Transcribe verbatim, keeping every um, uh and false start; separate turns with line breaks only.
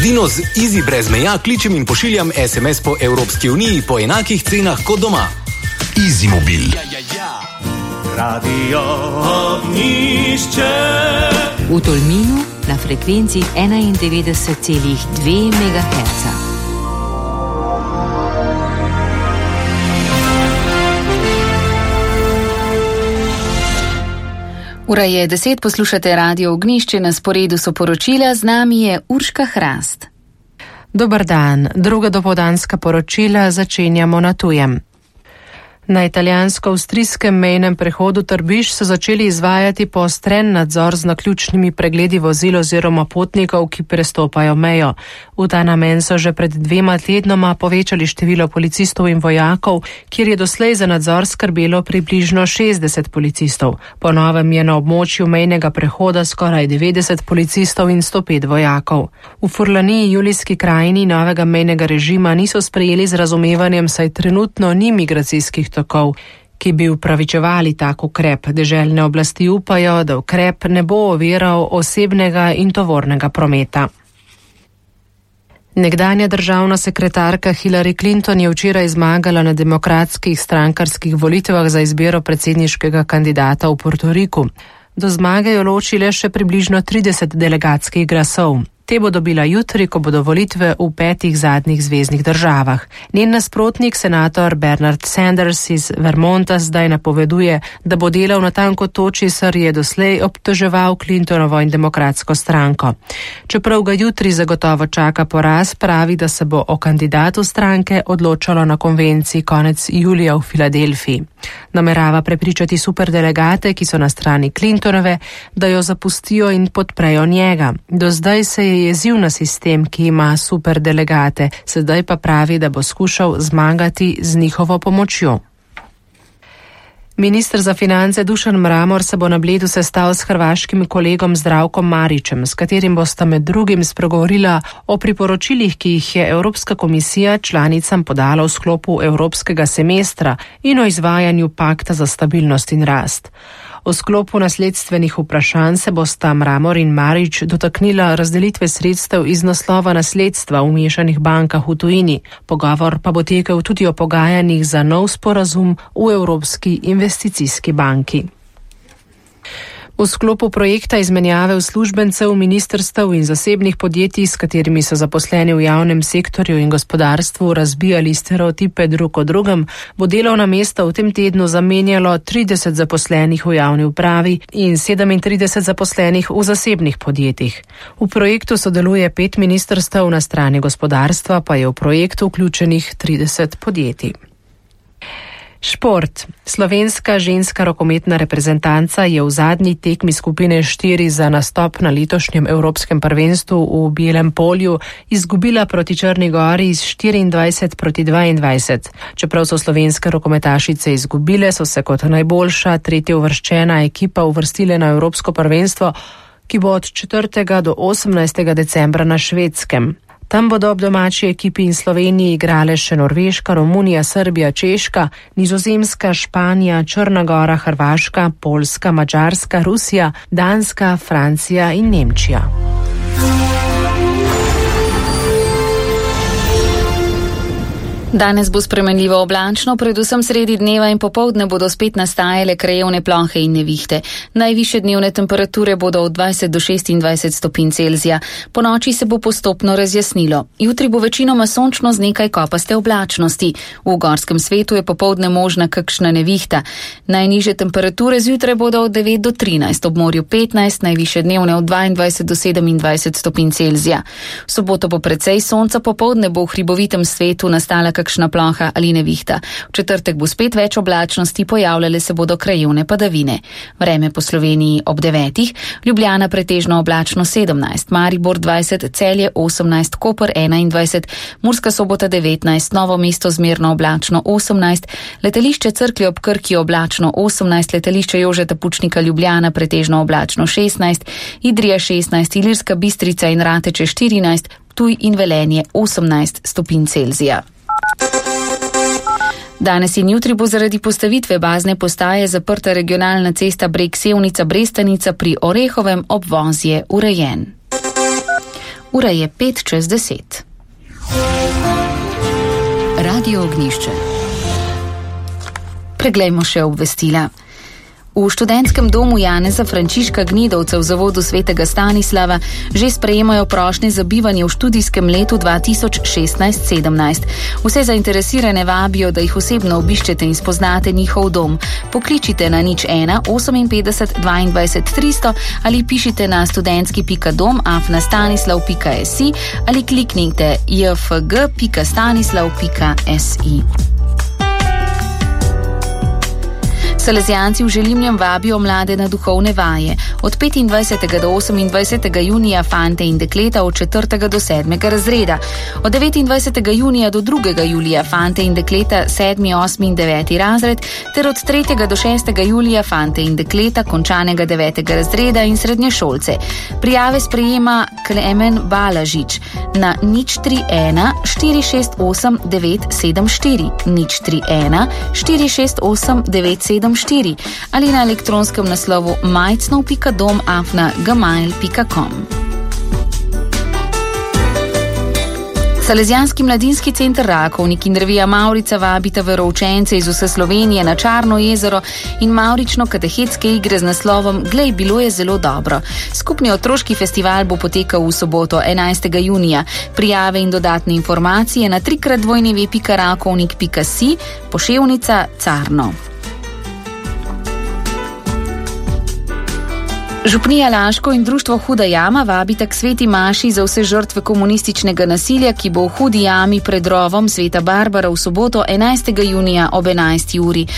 Fino z Easy brez meja kličem in pošiljam es em es po Evropski uniji po enakih cenah kot doma.
Easy mobil.
Ja, ja, ja. Radio Ognišče.
V Tolminu na frekvenci enaindevetdeset celih dve megaherca. Ura je deset, poslušate Radio Ognišče, na sporedu so poročila, z nami je Urška Hrast.
Dobar dan, druga dopoldanska poročila začenjamo na tujem. Na italijansko-avstrijskem mejnem prehodu Trbiž so začeli izvajati poostren nadzor z naključnimi pregledi vozil oziroma potnikov, ki prestopajo mejo. V ta namen so že pred dvema tednoma povečali število policistov in vojakov, kjer je doslej za nadzor skrbelo približno šestdeset policistov. Po novem je na območju mejnega prehoda skoraj devetdeset policistov in sto pet vojakov. V Furlaniji, Julijski krajini, novega mejnega režima niso sprejeli z razumevanjem, saj trenutno ni migracijskih tokov, ki bi upravičevali tak ukrep. Deželne oblasti upajo, da ukrep ne bo oviral osebnega in tovornega prometa. Nekdanja državna sekretarka Hillary Clinton je včeraj zmagala na demokratskih strankarskih volitvah za izbiro predsedniškega kandidata v Portoriku. Do zmage jo loči le še približno trideset delegatskih glasov. Te bo dobila jutri, ko bodo volitve v petih zadnjih zveznih državah. Njen nasprotnik, senator Bernard Sanders iz Vermonta, zdaj napoveduje, da bo delal natanko to, česar je doslej obtoževal Clintonovo in demokratsko stranko. Čeprav ga jutri zagotovo čaka poraz, pravi, da se bo o kandidatu stranke odločalo na konvenciji konec julija v Filadelfiji. Namerava prepričati superdelegate, ki so na strani Clintonove, da jo zapustijo in podprejo njega. Do zdaj se je jezil na sistem, ki ima superdelegate, sedaj pa pravi, da bo skušal zmagati z njihovo pomočjo. Minister za finance Dušan Mramor se bo na Bledu sestal s hrvaškim kolegom Zdravkom Marićem, s katerim bosta med drugim spregovorila o priporočilih, ki jih je Evropska komisija članicam podala v sklopu evropskega semestra in o izvajanju pakta za stabilnost in rast. V sklopu nasledstvenih vprašanj se bosta Mramor in Marić dotaknila razdelitve sredstev iz naslova nasledstva v mešanih bankah v tujini. Pogovor pa bo tekel tudi o pogajanjih za nov sporazum v Evropski investicijski banki. V sklopu projekta izmenjave uslužbencev, ministrstev in zasebnih podjetij, s katerimi so zaposleni v javnem sektorju in gospodarstvu razbijali stereotipe drug o drugem, bo delovna mesta v tem tednu zamenjalo trideset zaposlenih v javni upravi in sedemintrideset zaposlenih v zasebnih podjetjih. V projektu sodeluje pet ministrstev, na strani gospodarstva pa je v projektu vključenih trideset podjetij. Šport. Slovenska ženska rokometna reprezentanca je v zadnji tekmi skupine štiri za nastop na letošnjem evropskem prvenstvu v Belem polju izgubila proti Črni Gori iz štiriindvajset proti dvaindvajset. Čeprav so slovenske rokometašice izgubile, so se kot najboljša tretja uvrščena ekipa uvrstile na evropsko prvenstvo, ki bo od četrtega do osemnajstega decembra na Švedskem. Tam bodo ob domači ekipi in Sloveniji igrale še Norveška, Romunija, Srbija, Češka, Nizozemska, Španija, Črna Gora, Hrvaška, Poljska, Madžarska, Rusija, Danska, Francija in Nemčija.
Danes bo spremenljivo oblačno, predvsem sredi dneva in popoldne bodo spet nastajale krajevne plohe in nevihte. Najvišje dnevne temperature bodo od dvajset do šestindvajset stopinj Celzija. Po noči se bo postopno razjasnilo. Jutri bo večinoma sončno z nekaj kopaste oblačnosti. V gorskem svetu je popoldne možna kakšna nevihta. Najnižje temperature zjutraj bodo od devet do trinajst, ob morju petnajst, najvišje dnevne od dvaindvajset do sedemindvajset stopinj Celzija. V soboto bo precej sonca, popoldne bo v hribovitem svetu nastala kakšna ploha ali nevihta. V četrtek bo spet več oblačnosti, pojavljale se bodo krajevne padavine. Vreme po Sloveniji ob devetih, Ljubljana pretežno oblačno sedemnajst, Maribor dvajset, Celje osemnajst, Koper enaindvajset, Murska Sobota devetnajst, Novo mesto zmerno oblačno osemnajst, letališče Cerklje ob Krki oblačno osemnajst, letališče Jožeta Pučnika Ljubljana pretežno oblačno šestnajst, Idrija šestnajst, Ilirska Bistrica in Rateče štirinajst, Ptuj in Velenje osemnajst stopinj Celzija. Danes in jutri bo zaradi postavitve bazne postaje zaprta regionalna cesta Breg Sevnica-Brestanica pri Orehovem, obvoz je urejen. Ura je pet čez deset. Radio Ognjišče. Preglejmo še obvestila. V študentskem domu Janeza Frančiška Gnidovca v zavodu Svetega Stanislava že sprejemajo prošnje za bivanje v študijskem letu dva tisoč šestnajst sedemnajst. Vse zainteresirane vabijo, da jih osebno obiščete in spoznate njihov dom. Pokličite na nič ena oseminpetdeset dvaindvajset tristo ali pišite na studentski pika dom afna stanislav pika si ali kliknite jfg pika stanislav pika si. Salezijanci v Želimljem vabijo mlade na duhovne vaje. Od petindvajsetega do osemindvajsetega junija fante in dekleta od četrtega do sedmega razreda. Od devetindvajsetega junija do drugega julija fante in dekleta sedmi, osmi in deveti razred ter od tretjega do šestega julija fante in dekleta končanega devetega razreda in srednješolce. Prijave sprejema Klemen Balažič na nič tri ena štiri šest osem devet sedem štiri, nič tri ena štiri šest osem devet sedem štiri ali na elektronskem naslovu majcnov pika dom afna gmail pika com. Salezijanski mladinski center Rakovnik in revija Mavrica vabita veroučence iz vse Slovenije na Čarno jezero in mavrično katehetske igre z naslovom Glej, bilo je zelo dobro. Skupni otroški festival bo potekal v soboto enajstega junija. Prijave in dodatne informacije na trikrat dvojni ve pika rakovnik pika si, poševnica Carno. Župnija Laško in društvo Huda jama vabita k sveti maši za vse žrtve komunističnega nasilja, ki bo v Hudi jami pred rovom Sveta Barbara v soboto enajstega junija ob enajsti uri.